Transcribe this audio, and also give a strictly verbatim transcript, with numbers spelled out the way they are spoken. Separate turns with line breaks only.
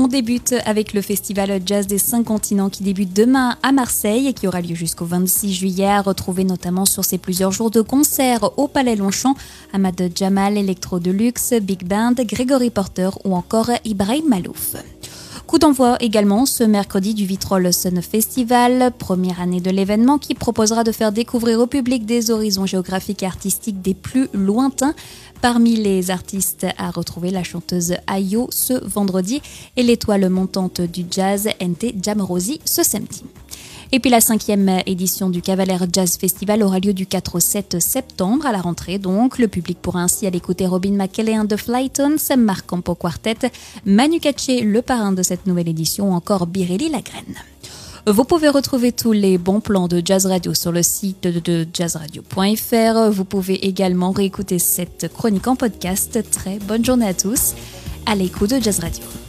On débute avec le festival Jazz des cinq continents qui débute demain à Marseille et qui aura lieu jusqu'au vingt-six juillet, à retrouver notamment sur ses plusieurs jours de concerts au Palais Longchamp, Ahmad Jamal, Electro Deluxe, Big Band, Gregory Porter ou encore Ibrahim Malouf. Coup d'envoi également ce mercredi du Vitrolles Sun Festival, première année de l'événement qui proposera de faire découvrir au public des horizons géographiques et artistiques des plus lointains. Parmi les artistes à retrouver, la chanteuse Ayo ce vendredi et l'étoile montante du jazz N T Jamrozi ce samedi. Et puis la cinquième édition du Cavalère Jazz Festival aura lieu du quatre au sept septembre à la rentrée. Donc, le public pourra ainsi aller écouter Robin McKelley and the Flytones, Marc Campo Quartet, Manu Katché, le parrain de cette nouvelle édition, ou encore Birelli Lagrène. Vous pouvez retrouver tous les bons plans de Jazz Radio sur le site de jazz radio point f r. Vous pouvez également réécouter cette chronique en podcast. Très bonne journée à tous à l'écoute de Jazz Radio.